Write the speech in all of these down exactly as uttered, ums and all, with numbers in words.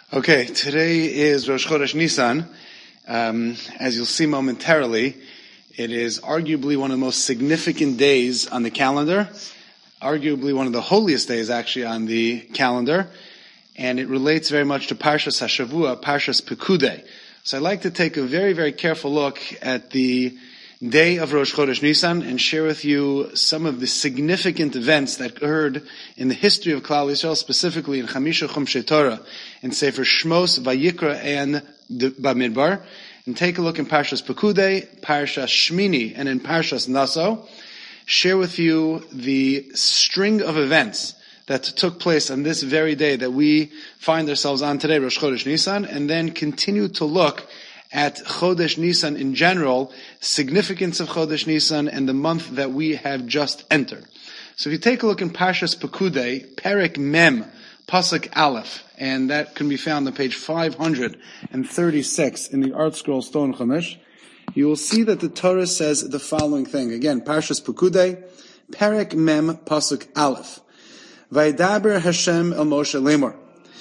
Okay, today is Rosh Chodesh Nisan. Um, as you'll see momentarily, it is arguably one of the most significant days on the calendar, arguably one of the holiest days actually on the calendar, and it relates very much to Parshas HaShavua, Parshas Pekudei. So I'd like to take a very, very careful look at the day of Rosh Chodesh Nisan and share with you some of the significant events that occurred in the history of Klal Yisrael, specifically in Chamisha Chumshei Torah, in Sefer Shmos, Vayikra, and Bamidbar. And take a look in Parshas Pekudei, Parshas Shmini, and in Parshas Naso. Share with you the string of events that took place on this very day that we find ourselves on today, Rosh Chodesh Nisan, and then continue to look at Chodesh Nisan in general, significance of Chodesh Nisan, and the month that we have just entered. So if you take a look in Parshas Pekudei, Perek Mem, Pasuk Aleph, and that can be found on page five hundred thirty-six in the Art Scroll Stone Chumash, you will see that the Torah says the following thing. Again, Parshas Pekudei, Perek Mem, Pasuk Aleph. Vaydaber Hashem el Moshe lemor.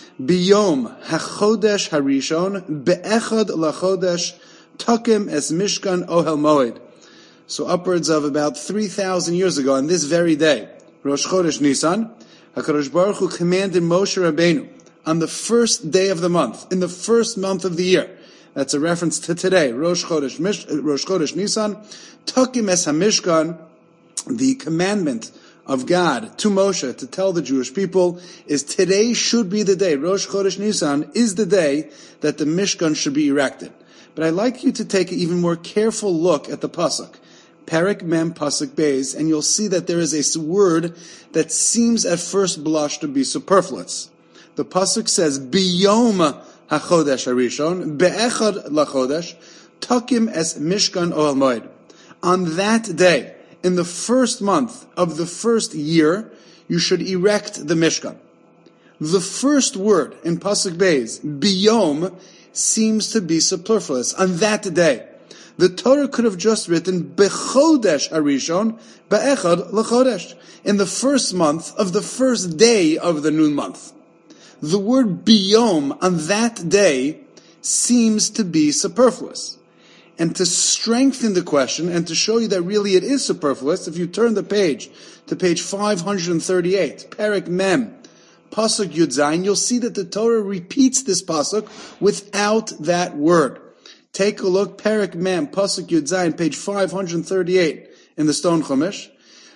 Biyom hachodesh harishon be'echad lachodesh takim es mishkan ohel moed. So upwards of about three thousand years ago, on this very day, Rosh Chodesh Nisan, HaKadosh Baruch Hu commanded Moshe Rabbeinu on the first day of the month, in the first month of the year. That's a reference to today, Rosh Chodesh, Mish, Rosh Chodesh Nisan, takim es hamishkan, the commandment of God to Moshe to tell the Jewish people is today should be the day, Rosh Chodesh Nisan is the day that the Mishkan should be erected. But I'd like you to take an even more careful look at the Pasuk, Perek Mem Pasuk Beis, and you'll see that there is a word that seems at first blush to be superfluous. The Pasuk says, Biyom HaChodesh HaRishon, Be'echad LaChodesh, Takim Es Mishkan Ohel Moed. On that day, in the first month of the first year, you should erect the Mishkan. The first word in Pasuk Beis, Biyom, seems to be superfluous. On that day, the Torah could have just written Bechodesh Harishon, Be'echad L'chodesh, in the first month of the first day of the new month. The word Biyom on that day seems to be superfluous. And to strengthen the question, and to show you that really it is superfluous, if you turn the page to page five hundred thirty-eight, Perek Mem, Pasuk Yud Zayin, you'll see that the Torah repeats this Pasuk without that word. Take a look, Perek Mem, Pasuk Yud Zayin, page five hundred thirty-eight in the Stone Chumash.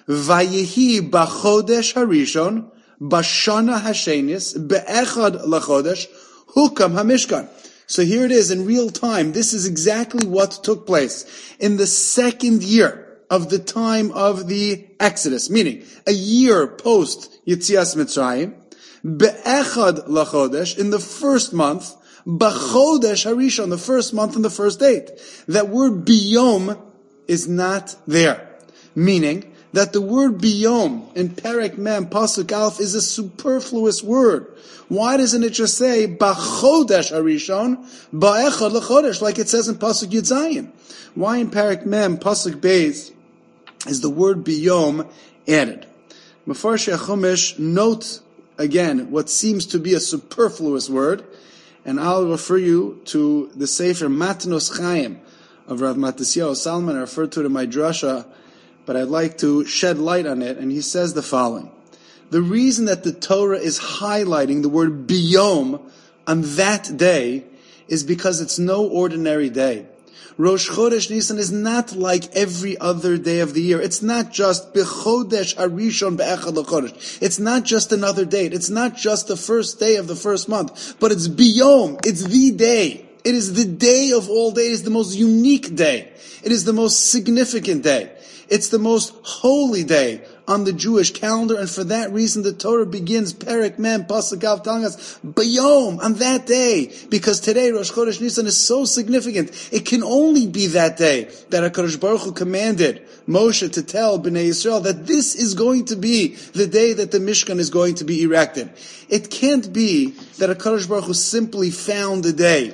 Vayehi b'chodesh harishon, b'shana hashenis, be'echad lachodesh, hukam hamishkan. So here it is in real time. This is exactly what took place in the second year of the time of the Exodus, meaning a year post Yetzias Mitzrayim, be'echad lachodesh, in the first month, b'chodesh harishon, the first month and the first date. That word biyom is not there, meaning that the word biyom in Perek Mem Pasuk Aleph is a superfluous word. Why doesn't it just say b'chodesh harishon ba'echad l'chodesh like it says in Pasuk Yud Zayin? Why in Perek Mem Pasuk Beis is the word biyom added? Mefarshei HaChumash note again what seems to be a superfluous word, and I'll refer you to the Sefer Matnos Chaim of Rav Matisyahu Salman. I refer to it in my drasha, but I'd like to shed light on it, and he says the following. The reason that the Torah is highlighting the word biyom on that day is because it's no ordinary day. Rosh Chodesh Nisan is not like every other day of the year. It's not just Bechodesh Harishon Be'echad L'chodesh. It's not just another date. It's not just the first day of the first month, but it's biyom. It's the day. It is the day of all days, the most unique day. It is the most significant day. It's the most holy day on the Jewish calendar, and for that reason the Torah begins Perek Mem Pasuk Aleph telling us Bayom, on that day, because today Rosh Chodesh Nisan is so significant. It can only be that day that HaKadosh Baruch Hu commanded Moshe to tell Bnei Yisrael that this is going to be the day that the Mishkan is going to be erected. It can't be that HaKadosh Baruch Hu simply found a day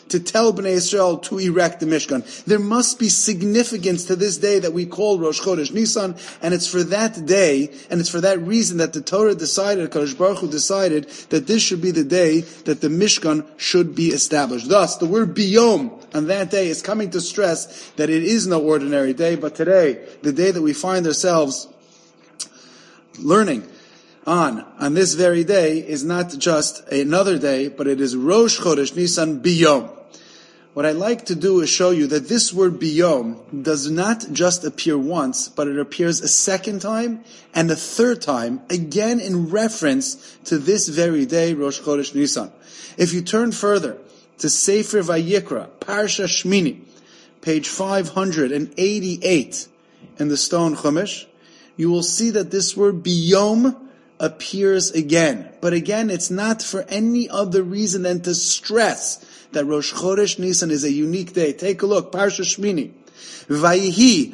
to tell Bnei Israel to erect the Mishkan. There must be significance to this day that we call Rosh Chodesh Nisan, and it's for that day, and it's for that reason that the Torah decided, Kadosh Baruch Hu decided, that this should be the day that the Mishkan should be established. Thus, the word Biyom on that day is coming to stress that it is no ordinary day, but today, the day that we find ourselves learning on, on this very day, is not just another day, but it is Rosh Chodesh Nisan Biyom. What I like to do is show you that this word Biyom does not just appear once, but it appears a second time and a third time, again in reference to this very day, Rosh Chodesh Nisan. If you turn further to Sefer Vayikra, Parsha Shmini, page five hundred eighty-eight in the Stone Chumash, you will see that this word Biyom appears again. But again, it's not for any other reason than to stress that Rosh Chodesh Nisan is a unique day. Take a look, Parsha Shmini. Vayihi,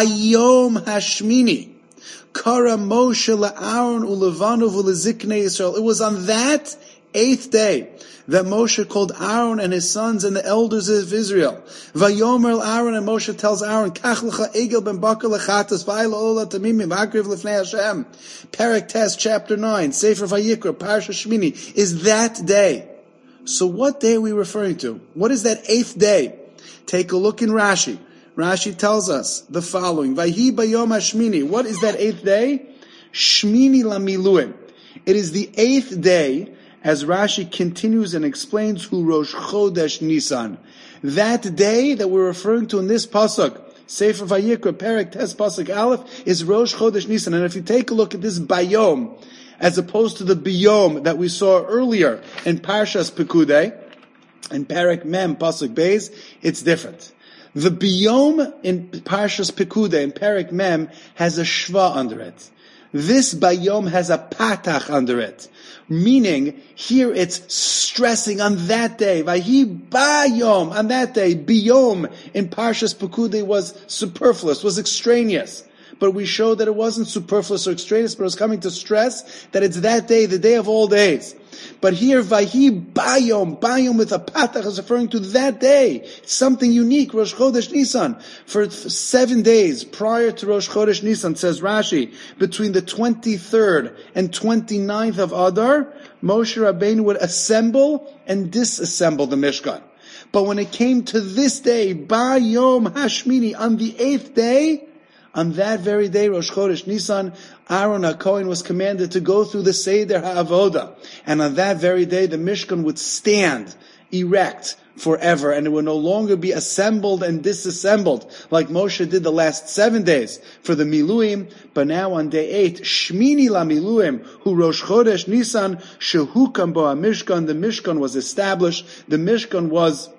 Bayom Hashmini, Kara Moshe la'Aaron u'Levanu v'leziknei Yisrael. It was on that eighth day that Moshe called Aaron and his sons and the elders of Israel. Vayomer Aaron, and Moshe tells Aaron, Kach lecha egel ben bakar lechatas v'ayla ola tamimim v'akriv lefnei Hashem. Perek Tes, chapter nine, Sefer Vayikra, Parsha Shmini, is that day. So what day are we referring to? What is that eighth day? Take a look in Rashi. Rashi tells us the following. Vayhi bayom hashmini. What is that eighth day? Shmini lamiluim. It is the eighth day, as Rashi continues and explains, who Rosh Chodesh Nisan. That day that we're referring to in this pasuk, Sefer Vayikra, Perek Tes, pasuk Aleph, is Rosh Chodesh Nisan. And if you take a look at this bayom, as opposed to the biyom that we saw earlier in Parshas Pekudei, in Perek Mem, pasuk Beis, it's different. The biyom in Parshas Pekudei, in Perek Mem, has a shva under it. This bayom has a patach under it. Meaning, here it's stressing on that day. Vahi bayom, on that day. Biyom in Parshas Pekudei was superfluous, was extraneous. But we showed that it wasn't superfluous or extraneous, but it was coming to stress that it's that day, the day of all days. But here, Vahi Bayom, Bayom with a patach is referring to that day. It's something unique, Rosh Chodesh Nisan. For seven days prior to Rosh Chodesh Nisan, says Rashi, between the twenty-third and twenty-ninth of Adar, Moshe Rabbeinu would assemble and disassemble the Mishkan. But when it came to this day, Bayom Hashmini, on the eighth day, on that very day, Rosh Chodesh Nisan, Aaron HaKohen was commanded to go through the Seder HaAvoda. And on that very day, the Mishkan would stand erect forever, and it would no longer be assembled and disassembled like Moshe did the last seven days for the Miluim. But now on day eight, Shmini la Miluim, who Rosh Chodesh Nisan, Shehukam bo HaMishkan, the Mishkan was established, the Mishkan was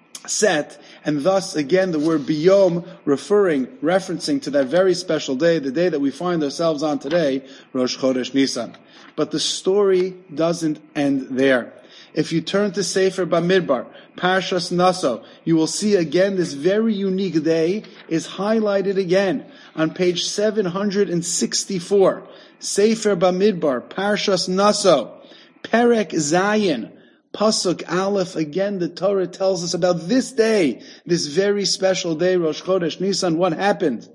set, and thus again the word biyom referring, referencing to that very special day, the day that we find ourselves on today, Rosh Chodesh Nisan. But the story doesn't end there. If you turn to Sefer Bamidbar, Parshas Naso, you will see again this very unique day is highlighted again on page seven hundred sixty-four. Sefer Bamidbar, Parshas Naso, Perek Zayin, Pasuk Aleph, again the Torah tells us about this day, this very special day, Rosh Chodesh Nisan. What happened?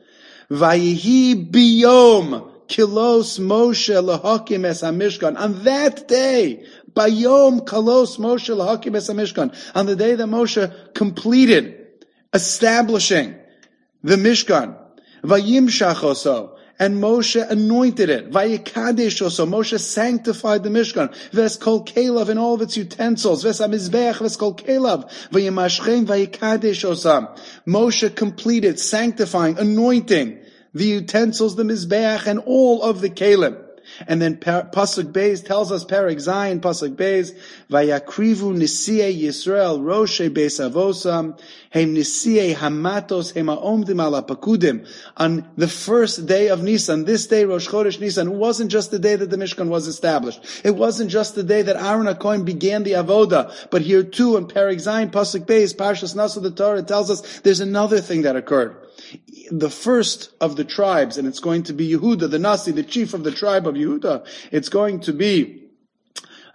Vayihi biyom kilos Moshe lahakim es hamishkan. On that day, bayom kilos Moshe lahakim es hamishkan. On the day that Moshe completed establishing the Mishkan, vayimshach oso, and Moshe anointed it. Vayikadesh also. Moshe sanctified the Mishkan. Ves kol kelav and all of its utensils. Ves hamizbeach ves kol kelav. Vayimashchem vayikadesh osam. Moshe completed sanctifying, anointing the utensils, the mizbeach, and all of the kelim. And then Pasuk Beis tells us, Perek Zayin, Pasuk Beis, Vayakrivu Nisiei Yisrael, Roshe Beis Avosam, Hem Nisiei Hamatos, Hem Ha'omdim Ala Pakudim. On the first day of Nisan, this day, Rosh Chodesh Nisan, it wasn't just the day that the Mishkan was established. It wasn't just the day that Aaron HaKohen began the Avoda. But here too, in Perek Zayin, Pasuk Beis, Parshas Naso, the Torah tells us there's another thing that occurred. The first of the tribes, and it's going to be Yehuda, the Nasi, the chief of the tribe of Yehuda, it's going to be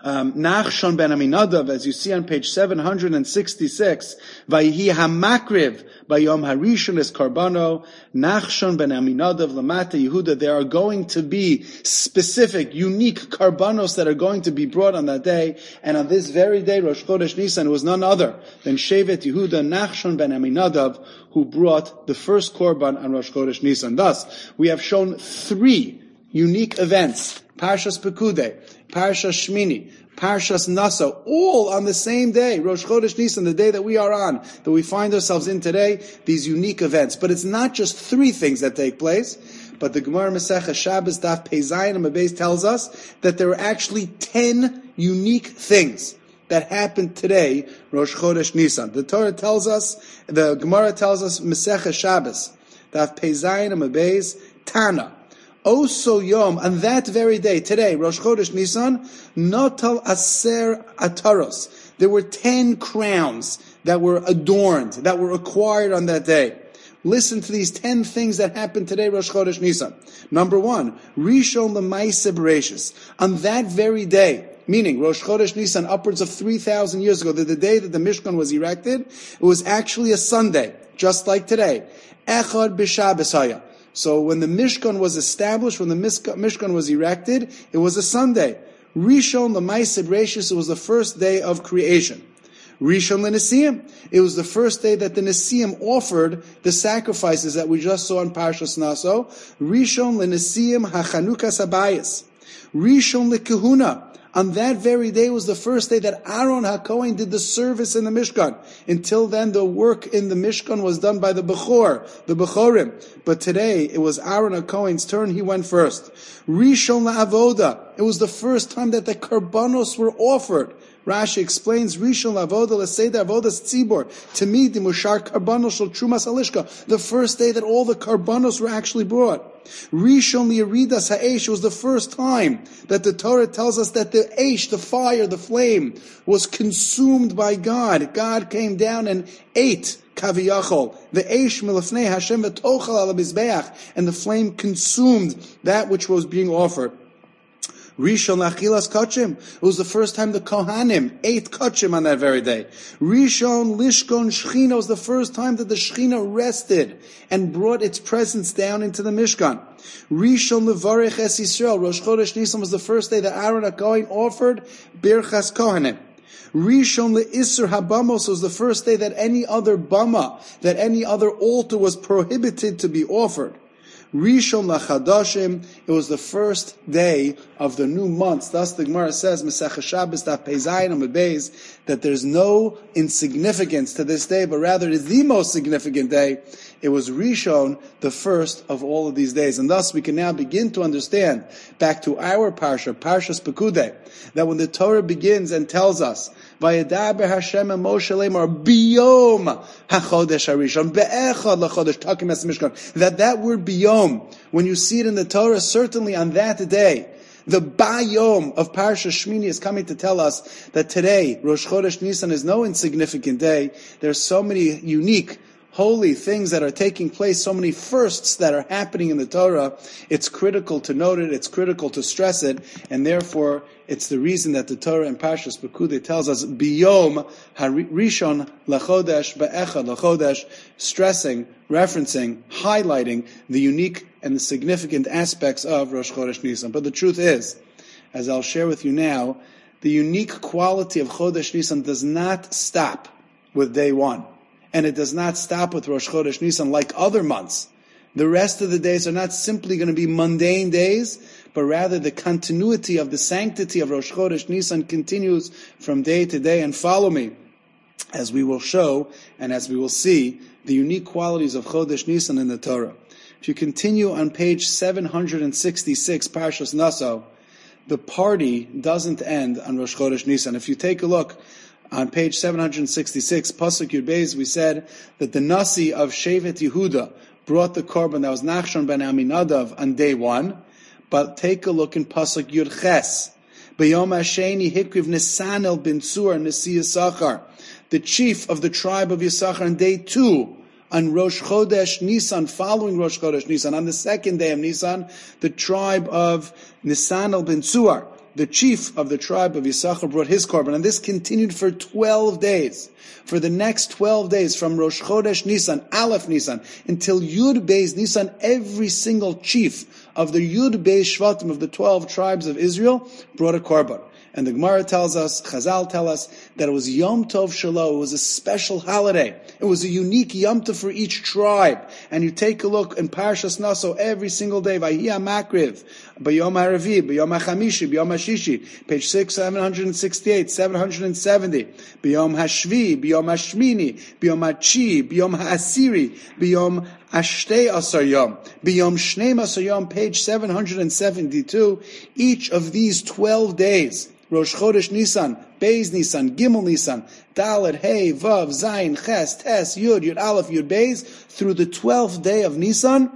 Um, Nachshon ben Aminadav, as you see on page seven hundred sixty-six, Vayhi hamakriv bayom harishon es karbano, Nachshon ben Aminadav lamata Yehuda. There are going to be specific, unique karbanos that are going to be brought on that day, and on this very day, Rosh Chodesh Nisan, was none other than Shevet Yehuda, Nachshon ben Aminadav, who brought the first korban on Rosh Chodesh Nisan. Thus, we have shown three unique events: Parshas Pekudei, Parshas Shmini, Parshas Nasa, all on the same day, Rosh Chodesh Nisan, the day that we are on, that we find ourselves in today, these unique events. But it's not just three things that take place, but the Gemara Masechah Shabbos Daf Pei Zayin and Beis tells us that there are actually ten unique things that happened today, Rosh Chodesh Nisan. The Torah tells us, the Gemara tells us, Masechah Shabbos Daf Pei Zayin and Beis, Tana, Oso Yom, on that very day, today, Rosh Chodesh Nisan, Notal Aser Ataros. There were ten crowns that were adorned, that were acquired on that day. Listen to these ten things that happened today, Rosh Chodesh Nisan. Number one, Rishon L'Maaseh Bereishis. On that very day, meaning Rosh Chodesh Nisan, upwards of three thousand years ago, the, the day that the Mishkan was erected, it was actually a Sunday, just like today. Echad B'Shabbos Haya. So when the Mishkan was established, when the Mishkan was erected, it was a Sunday. Rishon L'Maaseh Bereishis, it was the first day of creation. Rishon L'Nesiim, it was the first day that the Nesiim offered the sacrifices that we just saw in Parshas Naso. Rishon L'Nesiim HaChanukas Habayis. Rishon L'Kehuna, on that very day was the first day that Aaron HaKohen did the service in the Mishkan. Until then, the work in the Mishkan was done by the Bechor, the Bechorim. But today, it was Aaron HaKohen's turn. He went first. Rishon LaAvoda, it was the first time that the Karbanos were offered. Rashi explains, Rishon LaAvoda L'Seder Avodas Tzibor, to me, the Mushar Karbanos Shel Trumas Alishka, the first day that all the Karbanos were actually brought. Rishon Li'eridas Ha'esh, was the first time that the Torah tells us that the Eish, the fire, the flame, was consumed by God. God came down and ate Kaviyachol, the Eish Milafnei Hashem V'tochal Al HaMizbeach, and the flame consumed that which was being offered. Rishon Lachilas Kachim, it was the first time the Kohanim ate Kachim on that very day. Rishon Lishkon Shechina, was the first time that the Shechina rested and brought its presence down into the Mishkan. Rishon Levarech Es Yisrael, Rosh Chodesh Nisan, was the first day that Aaron HaKohen offered Birchas Kohanim. Rishon Le'isur Habamos, was the first day that any other bama, that any other altar was prohibited to be offered. Rishon LaChadashim, it was the first day of the new months. Thus the Gemara says, Masechah Shabbos Daf Pei Zayin Amud Beis, that there's no insignificance to this day, but rather it is the most significant day. It was Rishon, the first of all of these days. And thus we can now begin to understand, back to our Parsha, Parshas Pekudei, that when the Torah begins and tells us, Vayedaber Hashem and Moshe Lemar biyom hachodesh harishon be'echad lachodesh takim es mishkan. That that word biyom, when you see it in the Torah, certainly on that day, the bayom of Parsha Shmini is coming to tell us that today, Rosh Chodesh Nisan, is no insignificant day. There's so many unique, holy things that are taking place, so many firsts that are happening in the Torah. It's critical to note it, it's critical to stress it, and therefore it's the reason that the Torah in Parshas Pekudei tells us biyom harishon lachodesh be'echad lachodesh, stressing, referencing, highlighting the unique and the significant aspects of Rosh Chodesh Nisan. But the truth is, as I'll share with you now, the unique quality of Chodesh Nisan does not stop with day one. And it does not stop with Rosh Chodesh Nisan like other months. The rest of the days are not simply going to be mundane days, but rather the continuity of the sanctity of Rosh Chodesh Nisan continues from day to day. And follow me, as we will show and as we will see the unique qualities of Chodesh Nisan in the Torah. If you continue on page seven hundred sixty-six, Parshas Naso, the party doesn't end on Rosh Chodesh Nisan. If you take a look on page seven hundred sixty-six, Pasuk Yud Beis, we said that the Nasi of Shevet Yehuda brought the korban that was Nachshon ben Aminadav on day one. But take a look in Pasuk Yud Ches. B'yom Hasheni Hikriv Nisanel ben Tzur Nasi Yisachar, the chief of the tribe of Yisachar, on day two, on Rosh Chodesh Nisan, following Rosh Chodesh Nisan, on the second day of Nisan, the tribe of Nisanel ben Tzur, the chief of the tribe of Yisachar, brought his korban, and this continued for twelve days. For the next twelve days, from Rosh Chodesh Nisan, Aleph Nisan, until Yud Beis Nisan, every single chief of the Yud Beis Shvatim of the twelve tribes of Israel brought a korban. And the Gemara tells us, Chazal tell us, that it was Yom Tov Shelo, it was a special holiday. It was a unique Yom Tov for each tribe. And you take a look in Parshas Naso every single day, Vayhi HaMakriv, B'Yom HaRavi, B'Yom HaChamishi, B'Yom HaShishi, page six, seven sixty-eight, seven seventy, B'Yom HaShvi, B'Yom HaShmini, B'Yom HaChi, B'Yom HaAsiri, B'Yom Ashtei Asar Yom, B'Yom Shnei Asar Yom, page seven seventy-two, each of these twelve days, Rosh Chodesh Nisan, Beis Nisan, Gimel Nisan, Dalet, Hey, Vav, Zayin, Ches, Tes, Yud, Yud Aleph, Yud Beis, through the twelfth day of Nisan,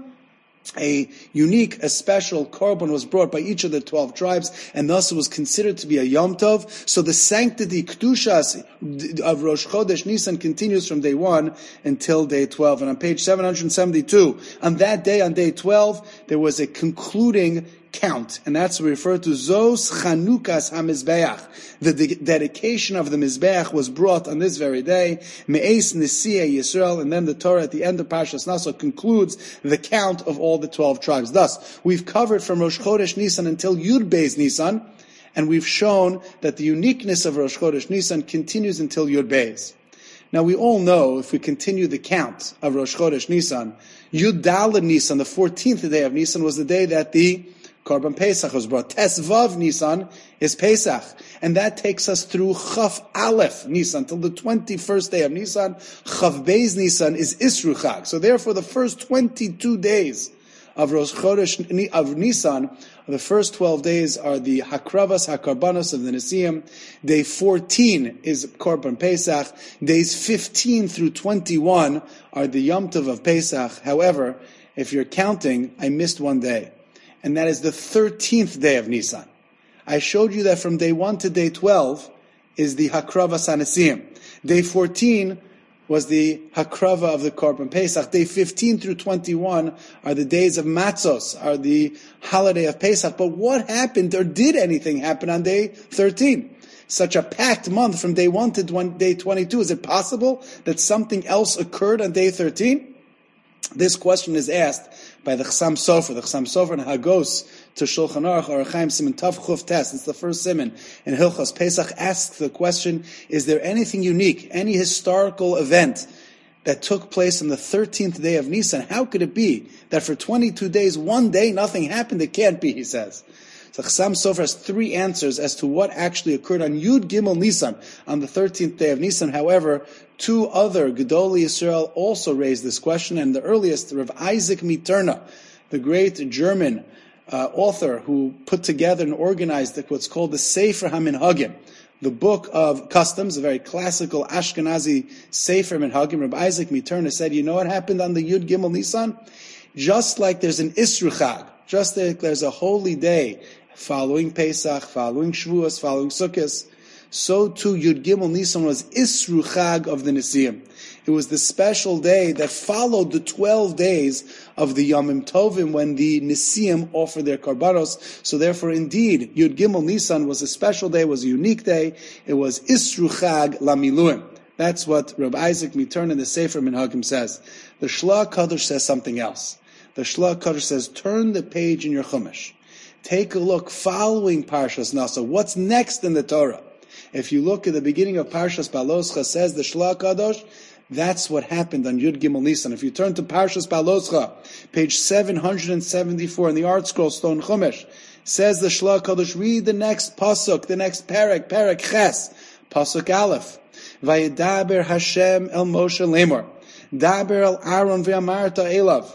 a unique, a special korban was brought by each of the twelve tribes, and thus it was considered to be a Yom Tov. So the sanctity, Kedushas, of Rosh Chodesh Nisan continues from day one until day twelve. And on page seven seventy-two, on that day, on day twelve, there was a concluding count, and that's referred to Zos Chanukas HaMizbeach. The de- dedication of the Mizbeach was brought on this very day, Me'es Nisiya Yisrael, and then the Torah at the end of Parshas Naso concludes the count of all the twelve tribes. Thus, we've covered from Rosh Chodesh Nisan until Yud Beis Nisan, and we've shown that the uniqueness of Rosh Chodesh Nisan continues until Yud Beis. Now we all know, if we continue the count of Rosh Chodesh Nisan, Yud Daled Nisan, the fourteenth day of Nisan, was the day that the Korban Pesach was brought. Tes Vav Nisan is Pesach. And that takes us through Chaf Aleph Nisan, till the twenty-first day of Nisan. Chaf Beis Nisan is Isru Chag. So therefore the first twenty-two days of Rosh Chodesh of Nisan, the first twelve days are the Hakravas HaKarbanos of the Nesiim. Day fourteen is Korban Pesach. Days fifteen through twenty-one are the Yom Tov of Pesach. However, if you're counting, I missed one day. And that is the thirteenth day of Nisan. I showed you that from day one to day twelve is the Hakravas HaNesiim. Day fourteen was the Hakrava of the Korban Pesach. Day fifteen through twenty-one are the days of Matzos, are the holiday of Pesach. But what happened, or did anything happen on day thirteen? Such a packed month from day one to day twenty-two. Is it possible that something else occurred on day thirteen? This question is asked by the Chassam Sofer. The Chassam Sofer in Hagos to Shulchan Aruch, or Chaim Siman Tav Chuf Tes, it's the first siman in Hilchos Pesach, asks the question, is there anything unique, any historical event that took place on the thirteenth day of Nisan? How could it be that for twenty-two days, one day, nothing happened? It can't be, he says. So Chassam Sofer has three answers as to what actually occurred on Yud Gimel Nisan, on the thirteenth day of Nisan. However, two other Gedolei Yisrael also raised this question, and the earliest, Rav Isaac Miterna, the great German uh, author who put together and organized what's called the Sefer HaMinhagim, the book of customs, a very classical Ashkenazi Sefer Minhagim. Rav Isaac Miterna said, you know what happened on the Yud Gimel Nisan? Just like there's an Isru Chag, just like there's a holy day following Pesach, following Shavuos, following Sukkot, so too Yud Gimel Nisan was Isru Chag of the Nesiim. It was the special day that followed the twelve days of the Yomim Tovim when the Nesiim offered their Karbanos. So therefore, indeed, Yud Gimel Nisan was a special day, was a unique day. It was Isru Chag Lamiluim. That's what Rabbi Isaac Miterna in the Sefer Minhagim says. The Shla Kadosh says something else. The Shla Kadosh says, turn the page in your Chumash. Take a look following Parshas Naso. What's next in the Torah? If you look at the beginning of Parshas Baloscha, says the Shla Kadosh, that's what happened on Yud Gimel Nisan. If you turn to Parshas Baloscha, page seven seventy-four in the Art Scroll Stone Chumash, says the Shla Kadosh, read the next pasuk, the next parak, parak Ches, pasuk Aleph. Vayedaber Hashem el Moshe lemor, daber el Aaron ve'amarta elav.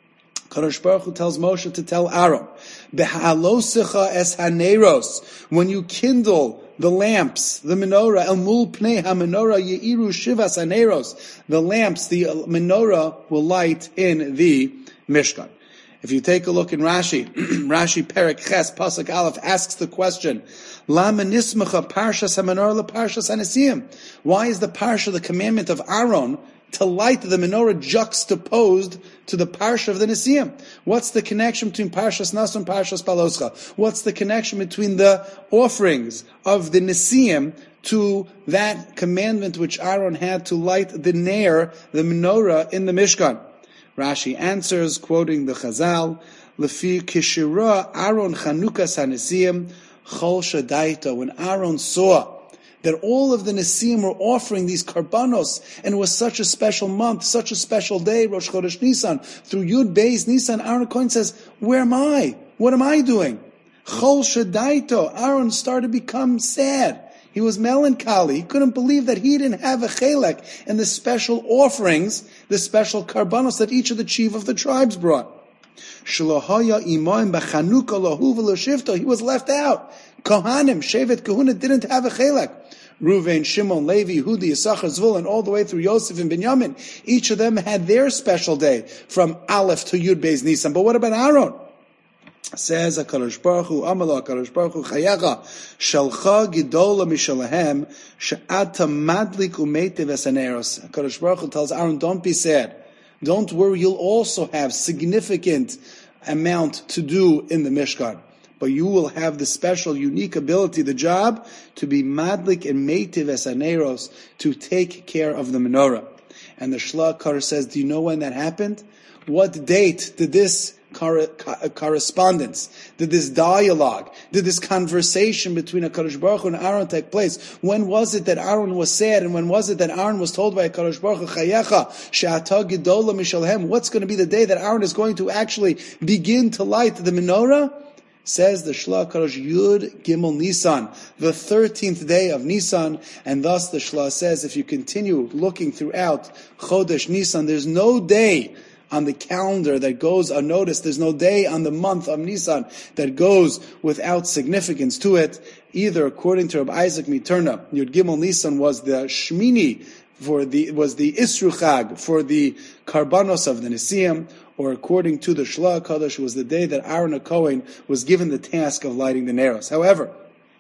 Kadosh Baruch Hu tells Moshe to tell Aaron, Behalosecha es haneros, when you kindle the lamps, the menorah, el mul pnei ha-menorah yeiru shivas haneros, the lamps, the menorah will light in the Mishkan. If you take a look in Rashi, Rashi Perek Ches, Pasuk Aleph, asks the question, Lama nismacha parshas ha-menorah la parshas ha-nesiim? Why is the parsha, the commandment of Aaron, to light the menorah juxtaposed to the parsha of the Nesiim. What's the connection between Parshas Naso and Parshas Baloscha? What's the connection between the offerings of the Nesiim to that commandment which Aaron had to light the Ner, the menorah, in the Mishkan? Rashi answers, quoting the Chazal, Lefi Kishira Aaron Chanukas HaNesiim Chol Shadaita. When Aaron saw that all of the Nesiim were offering these karbanos, and it was such a special month, such a special day, Rosh Chodesh Nisan, through Yud Beis Nisan, Aaron Cohen says, where am I? What am I doing? Chol Shadaito. Aaron started to become sad. He was melancholy. He couldn't believe that he didn't have a chelek in the special offerings, the special karbanos that each of the chief of the tribes brought. He was left out. Kohanim, Shevet Kahuna, didn't have a chelek. Reuven, Shimon, Levi, Yehudi, Yisachar, Zvulun, all the way through Yosef and Binyamin. Each of them had their special day from Aleph to Yud Beis Nisan. But what about Aaron? Says HaKadosh Baruch Hu, Amala HaKadosh Baruch Hu, Chayacha, Shalcha Gidola Mishalahem, She'ata Madlik Umeitev Esaneros. HaKadosh Baruch Hu tells Aaron, don't be sad. Don't worry, you'll also have significant amount to do in the Mishkan. But you will have the special, unique ability, the job, to be madlik and meitiv esaneros, to take care of the menorah. And the Shla Kar says, do you know when that happened? What date did this cor- correspondence, did this dialogue, did this conversation between HaKadosh Baruch Hu and Aaron take place? When was it that Aaron was sad, and when was it that Aaron was told by HaKadosh Baruch Hu, Chayecha, she'ata gidola mishalhem, what's going to be the day that Aaron is going to actually begin to light the menorah? Says the Shla Kadosh, Yud Gimel Nisan, the thirteenth day of Nisan, and thus the Shla says, if you continue looking throughout Chodesh Nisan, there's no day on the calendar that goes unnoticed, there's no day on the month of Nisan that goes without significance to it, either according to Rabbi Isaac Miterna, Yud Gimel Nisan was the Shmini, for the, was the Isru Chag, for the Karbanos of the Nesiim, or according to the Shla Kadosh, was the day that Aaron HaKohen was given the task of lighting the Neros. However,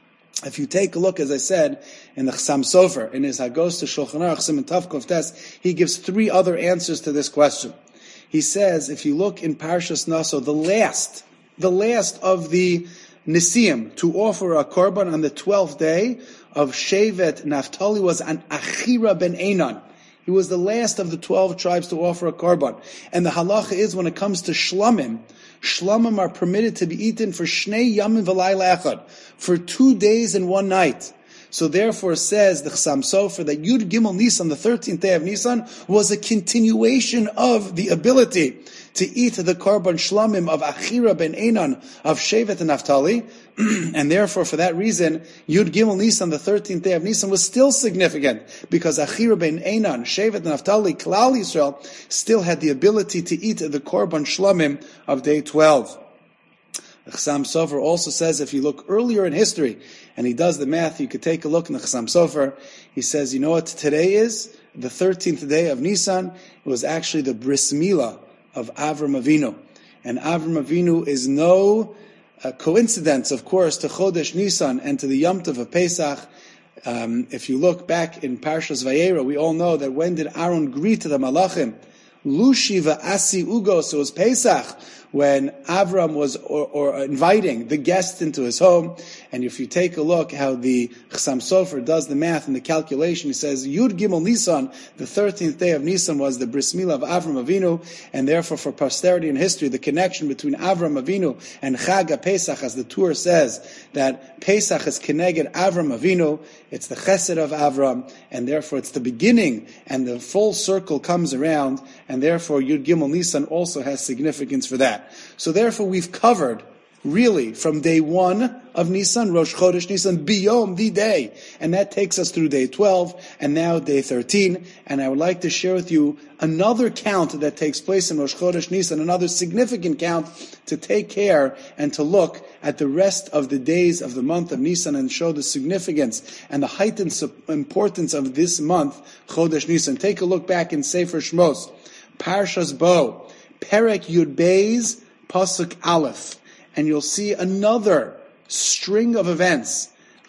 if you take a look, as I said, in the Chassam Sofer, in his Hagos to Shulchan Aruch Siman Tav Kuf Tes, he gives three other answers to this question. He says, if you look in Parshas Naso, the last, the last of the Nesiim to offer a korban on the twelfth day of Shevet Naphtali was an Achira ben Einan. He was the last of the twelve tribes to offer a korban. And the halacha is, when it comes to shlamim, shlamim are permitted to be eaten for shnei yamim v'layla echad, for two days and one night. So therefore says the Chassam Sofer that Yud Gimel Nisan, the thirteenth day of Nisan, was a continuation of the ability to eat the korban shlamim of Achira ben Einan of Shevet and Naphtali, and therefore for that reason, Yud Gimel Nisan, the thirteenth day of Nisan, was still significant, because Achira ben Einan, Shevet and Naphtali, Klal Yisrael, still had the ability to eat the korban shlamim of day twelve. The Chassam Sofer also says, if you look earlier in history, and he does the math, you could take a look in the Chassam Sofer, he says, you know what today is? The thirteenth day of Nisan, it was actually the Bris Milah of Avram Avinu. And Avram Avinu is no uh, coincidence, of course, to Chodesh Nisan and to the Yom Tov of Pesach. Um, if you look back in Parshas Vayera, we all know that when did Aaron greet the Malachim? Lushi va'asi ugo, so it was Pesach, when Avram was or, or inviting the guests into his home. And if you take a look how the Chassam Sofer does the math and the calculation, he says Yud Gimel Nisan, the thirteenth day of Nisan, was the Bris Milah of Avram Avinu, and therefore for posterity and history, the connection between Avram Avinu and Chag Pesach, as the Tur says, that Pesach is Keneged Avram Avinu, it's the Chesed of Avram, and therefore it's the beginning, and the full circle comes around, and therefore Yud Gimel Nisan also has significance for that. So therefore we've covered, really, from day one of Nisan, Rosh Chodesh Nisan, Biyom, the day. And that takes us through day twelve, and now day thirteen. And I would like to share with you another count that takes place in Rosh Chodesh Nisan, another significant count to take care and to look at the rest of the days of the month of Nisan and show the significance and the heightened importance of this month, Chodesh Nisan. Take a look back in Sefer Shmos, Parshas Bo, Perek Yud Beis, Pasuk Aleph, and you'll see another string of events,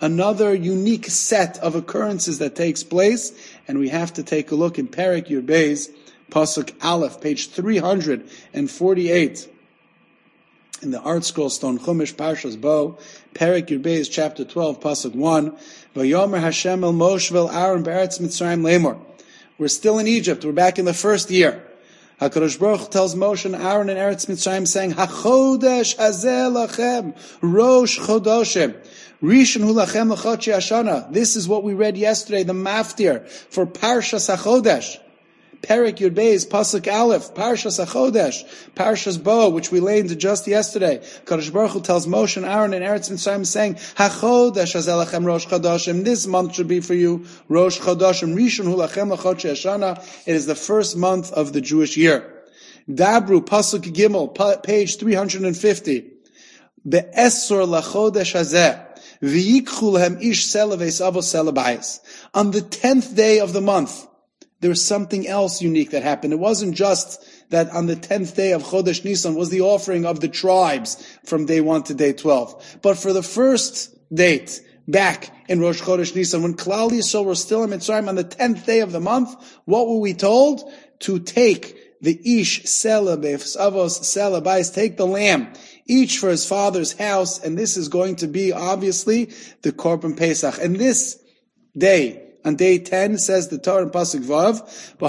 another unique set of occurrences that takes place, and we have to take a look in Perek Yud Beis, Pasuk Aleph, page three hundred forty-eight. In the Art Scroll Stone Chumash Parshas Bo, Perek Yud Beis, chapter twelve, Pasuk one, Vayomer Hashem el Moshe vel Aaron be'eretz Mitzrayim lemor. We're still in Egypt. We're back in the first year. HaKadosh Baruch Hu tells Moshe and Aaron in Eretz Mitzrayim, saying, HaChodesh hazeh lachem, Rosh Chodoshim, Rishon hu lachem l'chodshi hashana. This is what we read yesterday, the Maftir, for Parshas HaChodesh. Perek Yud Beis, Pasuk Aleph, Parshas HaChodesh, Parshas Bo, which we laid into just yesterday. Kadosh Baruch Hu tells Moshe and Aaron in Eretz Mitzrayim, saying, HaChodesh hazeh lachem Rosh Chodoshim. This month should be for you Rosh Chodoshim. Rishon hu lachem l'chodshi hashana. It is the first month of the Jewish year. Dabru, Pasuk Gimel, page three hundred fifty. Be'esor lachodesh hazeh. V'yikchu lehem ish sela v'esav sela b'ayis. On the tenth day of the month, there was something else unique that happened. It wasn't just that on the tenth day of Chodesh Nisan was the offering of the tribes from day one to day twelve. But for the first date, back in Rosh Chodesh Nisan, when Klal Yisrael were still in Mitzrayim on the tenth day of the month, what were we told? To take the ish sela be'avos sela b'ayis, take the lamb, each for his father's house, and this is going to be obviously the Korban Pesach. And this day, on day ten, says the Torah in Pasuk Vav,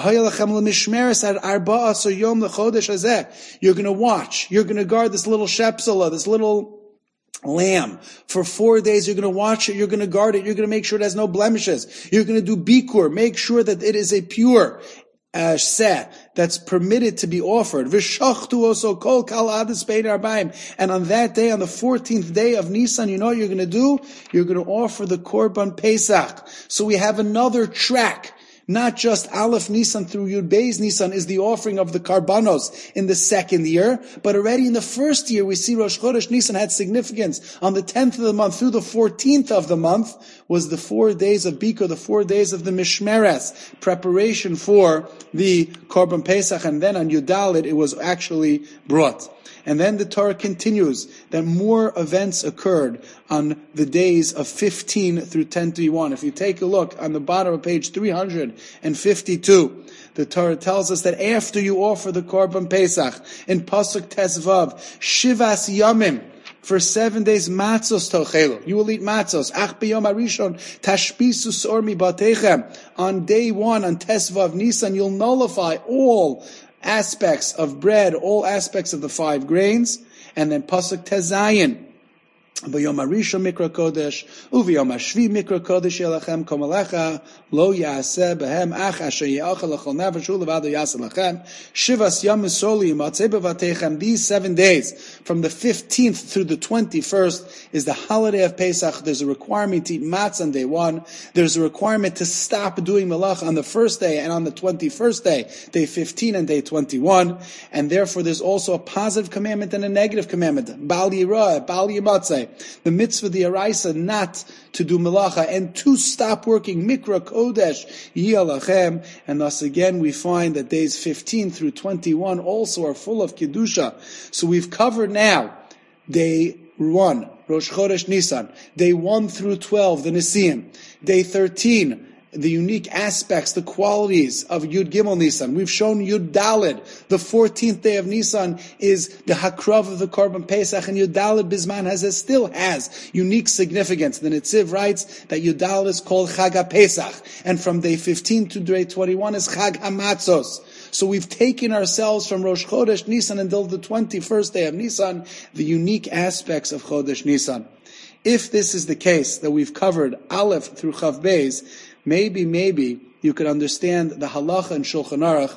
you're going to watch, you're going to guard this little shepsela, this little lamb. For four days, you're going to watch it, you're going to guard it, you're going to make sure it has no blemishes. You're going to do bikur, make sure that it is a pure Uh, seh, that's permitted to be offered. V'shachtu also kol kal adis bein arbaim. And on that day, on the fourteenth day of Nisan, you know what you're going to do? You're going to offer the Korban Pesach. So we have another track. Not just Aleph Nisan through Yud Beis Nisan is the offering of the Karbanos in the second year, but already in the first year we see Rosh Chodesh Nisan had significance. On the tenth of the month through the fourteenth of the month was the four days of Bikur, the four days of the Mishmeres, preparation for the Korban Pesach, and then on Yudalit it was actually brought. And then the Torah continues that more events occurred on the days of fifteen through ten thirty-one. If you take a look on the bottom of page three hundred fifty-two, the Torah tells us that after you offer the Korban Pesach, in Pasuk Tesvav, Shivas Yamim, for seven days, matzos tochelu. You will eat matzos. Ach b'yom harishon tashpisu sor mibatechem. On day one, on Tesvav Nisan, you'll nullify all aspects of bread, all aspects of the five grains, and then Pasuk Tezayin. B'yom harishon mikra kodesh, u'v'yom hashvi mikra kodesh yelachem komalecha, lo yaseh behem ach asher ye'achal l'chol nefesh u'levado yaseh lachem, shivas yom misoli yimatzeh bevatechem. These seven days, from the fifteenth through the twenty-first, is the holiday of Pesach. There's a requirement to eat matzah on day one. There's a requirement to stop doing malach on the first day and on the twenty-first day, day fifteen and day twenty-one. And therefore there's also a positive commandment and a negative commandment. Bal yirah, bal yimatzeh. The mitzvah, the araisa, not to do melacha and to stop working mikra kodesh yiyalachem. And thus again we find that days fifteen through twenty-one also are full of kedusha. So we've covered now day one, Rosh Chodesh Nisan, day one through twelve, the Nisim, day thirteen, the unique aspects, the qualities of Yud Gimel Nisan. We've shown Yud Dalid. The fourteenth day of Nisan is the Hakrav of the Korban Pesach, and Yud Dalid Bisman has, has still has unique significance. The Netziv writes that Yud Dalid is called Chag HaPesach, and from day fifteen to day twenty-one is Chag HaMatzos. So we've taken ourselves from Rosh Chodesh Nisan until the twenty-first day of Nisan, the unique aspects of Chodesh Nisan. If this is the case, that we've covered Aleph through Chav Beis, Maybe, maybe you could understand the halacha in Shulchan Aruch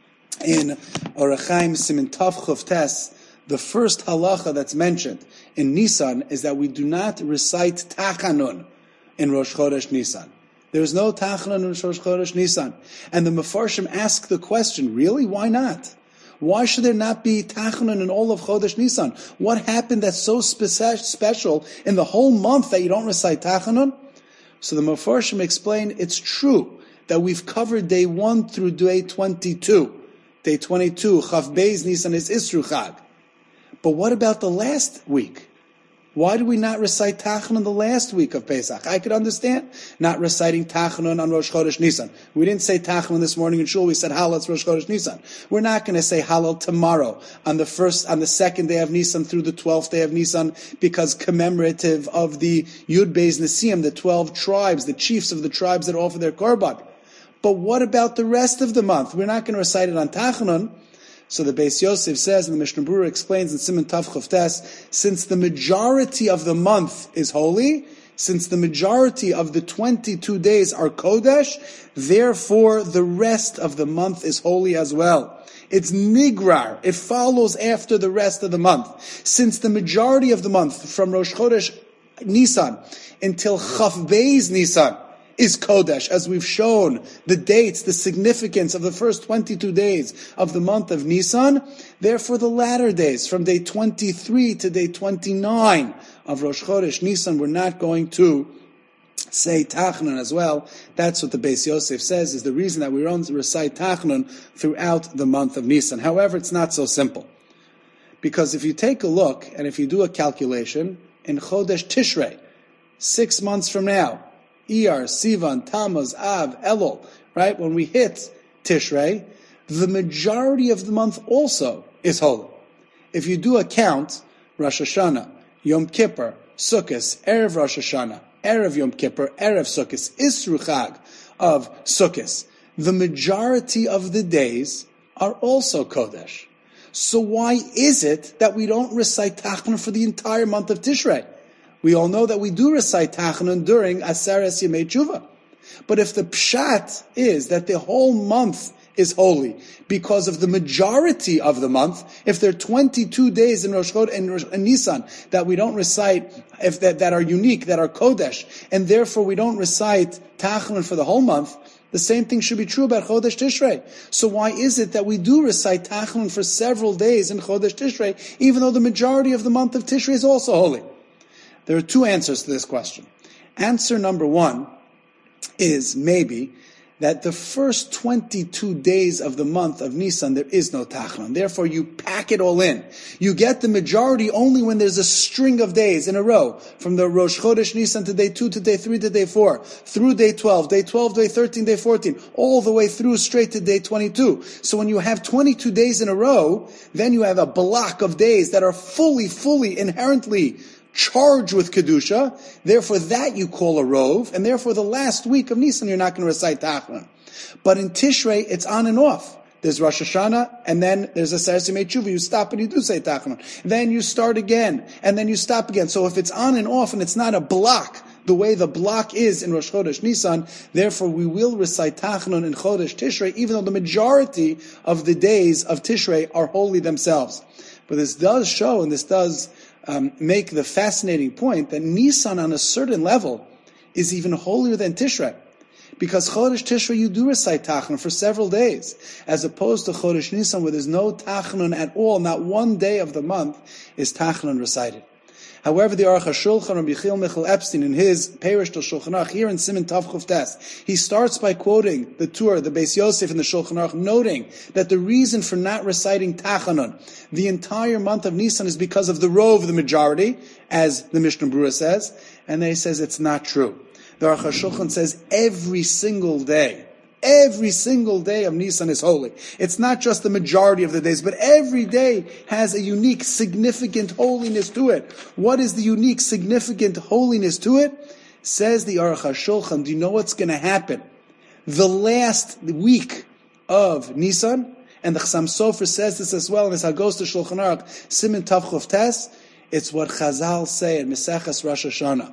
in Orach Chaim Siman Tav Chuf Tes. The first halacha that's mentioned in Nisan is that we do not recite Tachanun in Rosh Chodesh Nisan. There is no Tachanun in Rosh Chodesh Nisan. And the Mefarshim ask the question, really? Why not? Why should there not be Tachanun in all of Chodesh Nisan? What happened that's so spe- special in the whole month that you don't recite Tachanun? So the Mefarshim explain it's true that we've covered day one through day twenty-two. Day twenty-two, Chav Beis Nisan is Isru Chag. But what about the last week? Why do we not recite Tachanun the last week of Pesach? I could understand not reciting Tachanun on Rosh Chodesh Nisan. We didn't say Tachanun this morning in Shul. We said Hallel, it's Rosh Chodesh Nisan. We're not going to say Hallel tomorrow on the first, on the second day of Nisan through the twelfth day of Nisan, because commemorative of the Yud Beis Nisim, the twelve tribes, the chiefs of the tribes that offer their korban. But what about the rest of the month? We're not going to recite it on Tachanun. So the Beis Yosef says, and the Mishnah Berurah explains in Siman Tav Chof Tes, since the majority of the month is holy, since the majority of the twenty-two days are Kodesh, therefore the rest of the month is holy as well. It's Nigrar. It follows after the rest of the month. Since the majority of the month, from Rosh Chodesh Nisan until Chaf Beis Nisan, is Kodesh, as we've shown the dates, the significance of the first twenty-two days of the month of Nisan. Therefore, the latter days, from day twenty-three to day twenty-nine of Rosh Chodesh Nisan, we're not going to say Tachanun as well. That's what the Beis Yosef says is the reason that we don't recite Tachanun throughout the month of Nisan. However, it's not so simple. Because if you take a look, and if you do a calculation, in Chodesh Tishrei, six months from now, Iyar, Sivan, Tammuz, Av, Elul, right? When we hit Tishrei, the majority of the month also is holy. If you do a count, Rosh Hashanah, Yom Kippur, Sukkot, Erev Rosh Hashanah, Erev Yom Kippur, Erev Sukkot, Isru Chag of Sukkot, the majority of the days are also Kodesh. So why is it that we don't recite Tachanun for the entire month of Tishrei? We all know that we do recite Tachanun during Aseres Yemei Tshuva. But if the pshat is that the whole month is holy because of the majority of the month, if there are twenty-two days in Rosh Chodesh and, Rosh, and Nisan that we don't recite, if that, that are unique, that are Kodesh, and therefore we don't recite Tachanun for the whole month, the same thing should be true about Chodesh Tishrei. So why is it that we do recite Tachanun for several days in Chodesh Tishrei, even though the majority of the month of Tishrei is also holy? There are two answers to this question. Answer number one is maybe that the first twenty-two days of the month of Nisan, there is no Tachanun. Therefore, you pack it all in. You get the majority only when there's a string of days in a row, from the Rosh Chodesh Nisan to day two to day three to day four, through day twelve, day twelve, day thirteen, day fourteen, all the way through straight to day twenty-two. So when you have twenty-two days in a row, then you have a block of days that are fully, fully, inherently charged with Kedusha, therefore that you call a Rov, and therefore the last week of Nisan you're not going to recite Tachanun. But in Tishrei, it's on and off. There's Rosh Hashanah, and then there's Aseres Yemei Tshuva. You stop and you do say Tachanun. Then you start again, and then you stop again. So if it's on and off, and it's not a block, the way the block is in Rosh Chodesh Nisan, therefore we will recite Tachanun in Chodesh Tishrei, even though the majority of the days of Tishrei are holy themselves. But this does show, and this does Um, make the fascinating point that Nisan on a certain level is even holier than Tishrei. Because Chodesh Tishrei you do recite Tachanun for several days, as opposed to Chodesh Nisan where there's no Tachanun at all, not one day of the month is Tachanun recited. However, the Aruch HaShulchan, Rabbi Yechiel Michal Epstein, in his Perush to Shulchan Aruch, here in Siman Tav Chof Tes, he starts by quoting the Tur, the Beis Yosef in the Shulchan Aruch, noting that the reason for not reciting Tachanun the entire month of Nisan is because of the Rov, the majority, as the Mishnah Berurah says, and then he says it's not true. The Aruch HaShulchan says every single day, every single day of Nisan is holy. It's not just the majority of the days, but every day has a unique, significant holiness to it. What is the unique, significant holiness to it? Says the Aruch HaShulchan, do you know what's going to happen? The last week of Nisan, and the Chassam Sofer says this as well in his Hagos to Shulchan Aruch, Siman Tav Chof Tes, it's what Chazal say in Meseches Rosh Hashanah.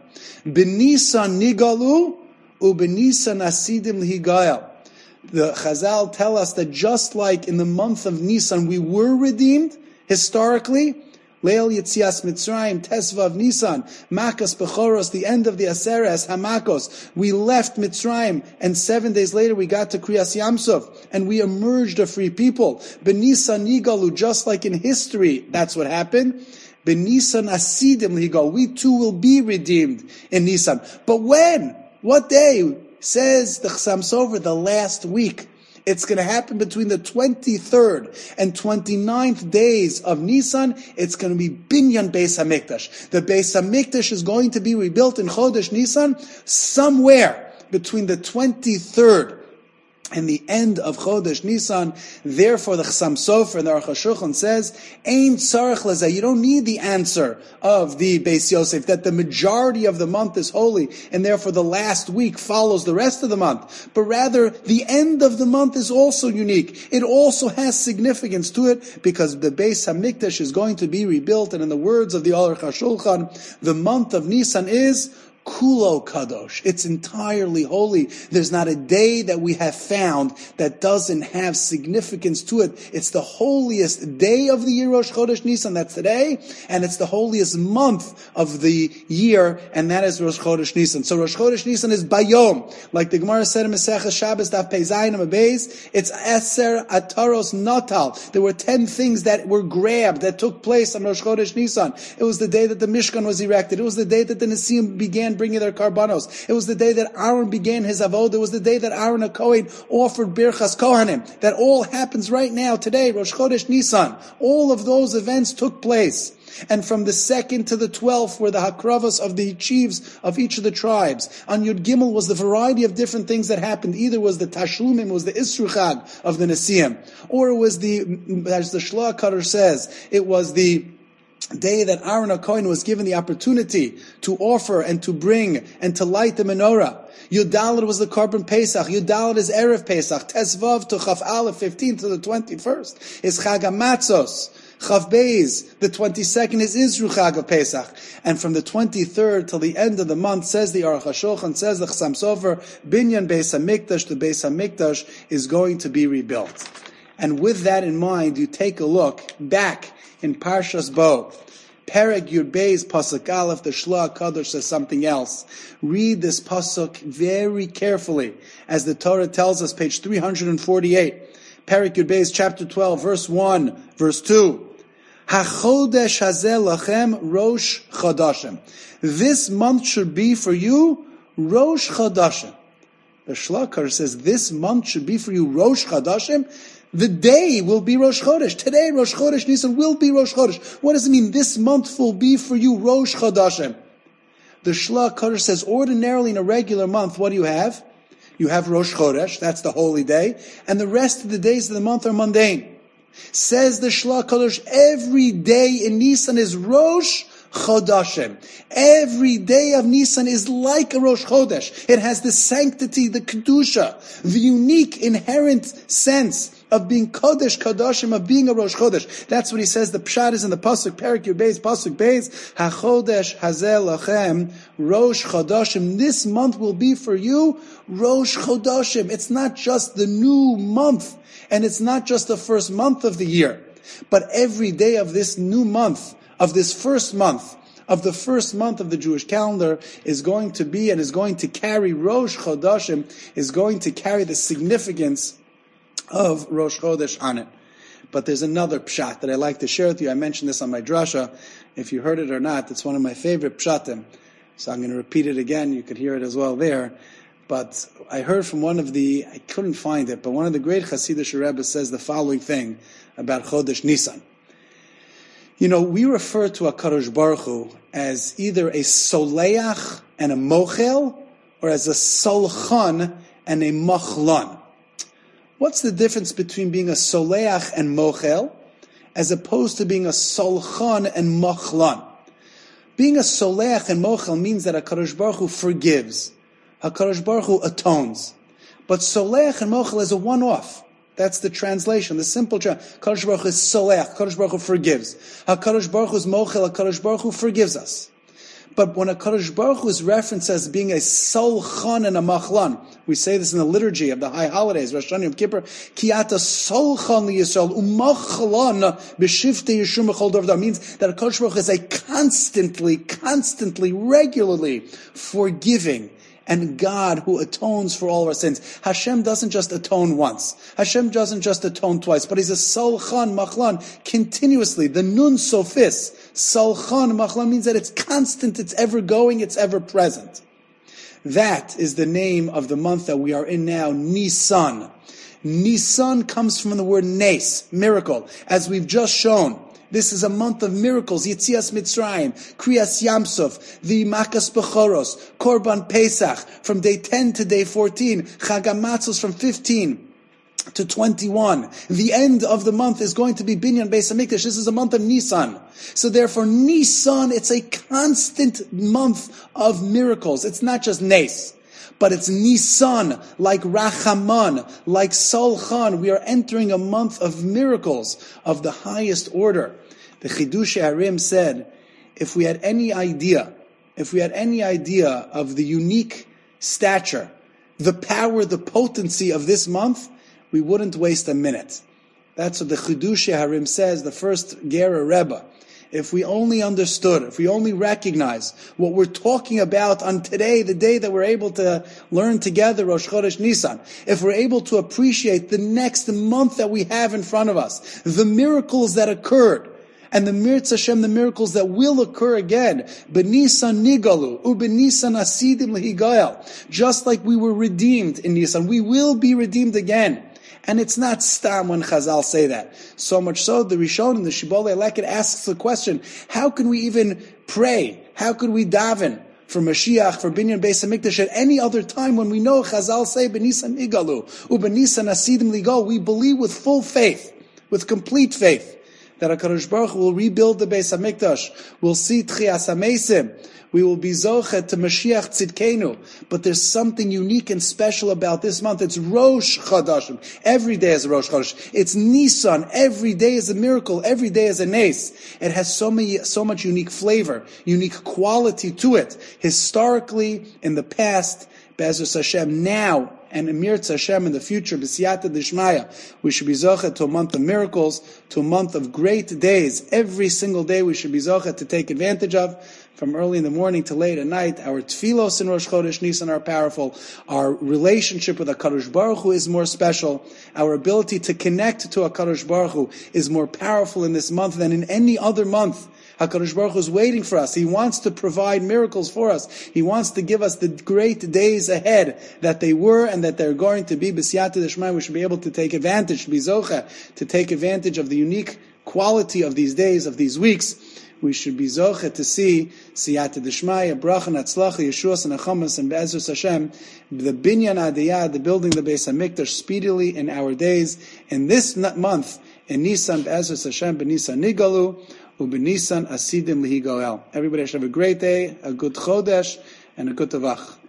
B'Nisan nigalu, u'b'Nisan asidim l'higayel. The Chazal tell us that just like in the month of Nisan we were redeemed, historically, Leil Yitzias Mitzrayim, Tesvav Nisan, Makas Bechoros, the end of the Aseres, Hamakos, we left Mitzrayim, and seven days later we got to Kriyas Yamsuf, and we emerged a free people. B'Nisan Nigalu, just like in history, that's what happened. B'Nisan Asidim Ligal, we too will be redeemed in Nisan. But when? What day? Says the Chassam Sofer, the last week It's going to happen between the twenty-third and twenty-ninth days of Nisan. It's going to be Binyan Beis HaMikdash. The Beis HaMikdash is going to be rebuilt in Chodesh Nisan somewhere between the twenty-third and the end of Chodesh Nisan. Therefore, the Chassam Sofer and the Aruch HaShulchan says, Ein tzarech lezeh. You don't need the answer of the Beis Yosef, that the majority of the month is holy, and therefore the last week follows the rest of the month. But rather, the end of the month is also unique. It also has significance to it, because the Beis HaMikdash is going to be rebuilt, and in the words of the Aruch HaShulchan, the month of Nisan is Kulo Kadosh. It's entirely holy. There's not a day that we have found that doesn't have significance to it. It's the holiest day of the year, Rosh Chodesh Nisan, that's today, and it's the holiest month of the year, and that is Rosh Chodesh Nisan. So Rosh Chodesh Nisan is Bayom. Like the Gemara said in Masechah Shabbos, Daf Pei Zayin Amud Beis, it's Eser Ataros Natal. There were ten things that were grabbed, that took place on Rosh Chodesh Nisan. It was the day that the Mishkan was erected. It was the day that the Nesiim began bringing their karbanos. It was the day that Aaron began his avodah. It was the day that Aaron HaKohen offered Birchas Kohanim. That all happens right now, today, Rosh Chodesh Nisan. All of those events took place. And from the second to the twelfth were the hakravas of the chiefs of each of the tribes. On Yud Gimel was the variety of different things that happened. Either was the Tashlumim, was the Isru Chag of the Nesiim, or it was the, as the Shloah Kadar says, it was the day that Aaron HaKohen was given the opportunity to offer and to bring and to light the menorah. Yud Daled was the Korban Pesach. Yud Daled is Erev Pesach. Tesvav to Chaf Aleph, fifteenth to the twenty-first, is Chag HaMatzos. Chav Beis, the twenty-second, is Isru Chag of Pesach. And from the twenty-third till the end of the month, says the Aruch HaShulchan, says the Chassam Sofer, Binyan Beis HaMikdash, the Beis HaMikdash is going to be rebuilt. And with that in mind, you take a look back in Parshas Bo. Perek Yud Beis Pasuk Aleph, the Shloah Kadosh says something else. Read this pasuk very carefully, as the Torah tells us, page three hundred forty-eight. Perek Yud Beis, chapter twelve, verse one, verse two. HaChodesh hazeh lachem Rosh Chodashim. This month should be for you Rosh Chodashim. The Shloah Kadosh says this month should be for you Rosh Chodashim. The day will be Rosh Chodesh. Today, Rosh Chodesh Nisan will be Rosh Chodesh. What does it mean? This month will be for you Rosh Chodashim. The Shloah Kadosh says, ordinarily in a regular month, what do you have? You have Rosh Chodesh, that's the holy day, and the rest of the days of the month are mundane. Says the Shloah Kadosh, every day in Nisan is Rosh Chodashim. Every day of Nisan is like a Rosh Chodesh. It has the sanctity, the Kedusha, the unique inherent sense of being Kodesh, Kodashim, of being a Rosh Chodesh. That's what he says. The Pshat is in the Pasuk, Perek Yud Beis, Pasuk Beis, HaChodesh Hazeh Lachem, Rosh Chodashim. This month will be for you Rosh Chodashim. It's not just the new month, and it's not just the first month of the year, but every day of this new month, of this first month, of the first month of the Jewish calendar is going to be and is going to carry Rosh Chodashim, is going to carry the significance of Rosh Chodesh on it. But there's another pshat that I like to share with you. I mentioned this on my drasha. If you heard it or not, it's one of my favorite pshatim. So I'm going to repeat it again. You could hear it as well there. But I heard from one of the, I couldn't find it, but one of the great Hasidic Rebbe says the following thing about Chodesh Nisan. You know, we refer to HaKadosh Baruch Hu as either a soleach and a mochel, or as a solchan and a machlan. What's the difference between being a soleach and mochel, as opposed to being a solchan and machlan? Being a soleach and mochel means that HaKadosh Baruch Hu forgives. HaKadosh Baruch Hu atones. But soleach and mochel is a one-off. That's the translation, the simple translation. HaKadosh Baruch Hu is soleach, HaKadosh Baruch Hu forgives. HaKadosh Baruch Hu is mochel, HaKadosh Baruch Hu forgives us. But when HaKadosh Baruch Hu is referenced as being a solchan and a machlan, we say this in the liturgy of the high holidays, Rosh Hashanah, Yom Kippur, Ki ata solchan liyisrael umachlan b'shiftei yeshur mechol dor v'dor, means that HaKadosh Baruch Hu is a constantly, constantly, regularly forgiving and God who atones for all of our sins. Hashem doesn't just atone once. Hashem doesn't just atone twice, but He's a solchan machlan continuously. The nun sophis, solchan machlan, means that it's constant, it's ever going, it's ever present. That is the name of the month that we are in now, Nisan. Nisan comes from the word nes, miracle, as we've just shown. This is a month of miracles. Yetzias Mitzrayim, Kriyas Yamsuf, the Makas Bechoros, Korban Pesach, from day ten to day fourteen, Chag HaMatzos from fifteen to twenty-one. The end of the month is going to be Binyan Beis HaMikdash. This is a month of Nisan. So therefore, Nisan, it's a constant month of miracles. It's not just Nes, but it's Nisan, like Rachaman, like Salchan. We are entering a month of miracles of the highest order. The Chidushei Harim said, if we had any idea, if we had any idea of the unique stature, the power, the potency of this month, we wouldn't waste a minute. That's what the Chidushei Harim says, the first Gera Rebbe. If we only understood, if we only recognize what we're talking about on today, the day that we're able to learn together, Rosh Chodesh Nisan, if we're able to appreciate the next month that we have in front of us, the miracles that occurred, and the Mirz Hashem, the miracles that will occur again, B'Nisan Nigalu, U'B'Nisan Asidim L'Higael, just like we were redeemed in Nisan, we will be redeemed again. And it's not stam when Chazal say that. So much so, the Rishon and the Shibolei Leket asks the question, how can we even pray? How could we daven for Mashiach, for Binyan Beis HaMikdash at any other time when we know Chazal say, B'Nisan Igalu, U'B'Nisan Asidim Ligal? We believe with full faith, with complete faith, that HaKadosh Baruch Hu will rebuild the Beis HaMikdash. We'll see Tchias HaMeisim. We will be Zochet to Mashiach Tzidkenu. But there's something unique and special about this month. It's Rosh Chodashim. Every day is a Rosh Chodesh. It's Nisan. Every day is a miracle. Every day is a Nes. It has so many, so much unique flavor, unique quality to it. Historically, in the past, Be'ezus Hashem, now, and Emir Hashem in the future, B'siyata D'Shmaya, we should be Zochet to a month of miracles, to a month of great days. Every single day we should be Zochet to take advantage of. From early in the morning to late at night, our tefillos in Rosh Chodesh Nisan are powerful. Our relationship with HaKadosh Baruch Hu is more special. Our ability to connect to HaKadosh Baruch Hu is more powerful in this month than in any other month. HaKadosh Baruch Hu is waiting for us. He wants to provide miracles for us. He wants to give us the great days ahead that they were and that they're going to be. B'siyata D'Shmaya, we should be able to take advantage, to be zocha, to take advantage of the unique quality of these days, of these weeks. We should be zochet to see Siyata D'Shmaya, Bracha, Natzlacha, Yeshuas, and Achamas, and Be'ezus Hashem, the Binyan Adiyah, the building the Beis HaMikdash speedily in our days. In this month, in Nisan, Be'ezus Hashem, B'Nisan Nigalu, U'B'Nisan Asidim Lihigoel. Everybody should have a great day, a good Chodesh, and a good Tavach.